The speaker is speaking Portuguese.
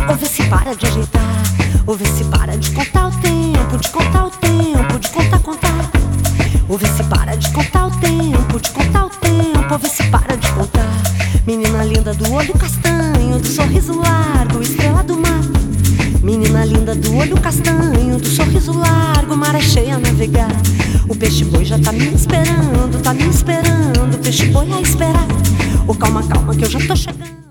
Ou vê se para de ajeitar, ou vê se para de contar o tempo, de contar o tempo, de contar. Ou vê se para de contar o tempo, de contar o tempo, ou vê se para de contar. Menina linda do olho castanho, do sorriso largo, estrela do mar. Menina linda do olho castanho, do sorriso largo, mar é cheia a navegar. O peixe-boi já tá me esperando, tá me esperando. O peixe-boi a esperar. Oh, calma, calma que eu já tô chegando.